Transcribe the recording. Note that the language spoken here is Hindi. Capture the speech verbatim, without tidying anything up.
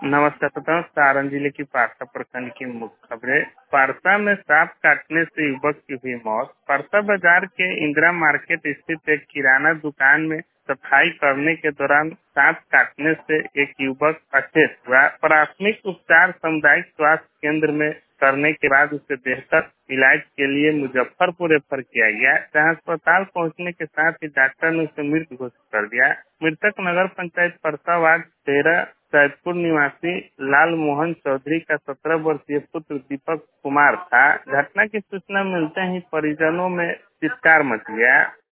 नमस्कार श्रोताओं, सारण जिले की पारसा प्रखंड की मुख्य खबरें। पारसा में सांप काटने से युवक की हुई मौत। पारसा बाजार के इंदिरा मार्केट स्थित एक किराना दुकान में सफाई करने के दौरान सांप काटने से एक युवक अचेत हुआ। प्राथमिक उपचार सामुदायिक स्वास्थ्य केंद्र में करने के बाद उसे बेहतर इलाज के लिए मुजफ्फरपुर रेफर किया गया, जहां अस्पताल पहुंचने के साथ ही डॉक्टर ने उसे मृत घोषित कर दिया। मृतक नगर पंचायत परसा वार्ड तेरह सैदपुर निवासी लाल मोहन चौधरी का सत्रह वर्षीय पुत्र दीपक कुमार था। घटना की सूचना मिलते ही परिजनों में चित्कार मच गया।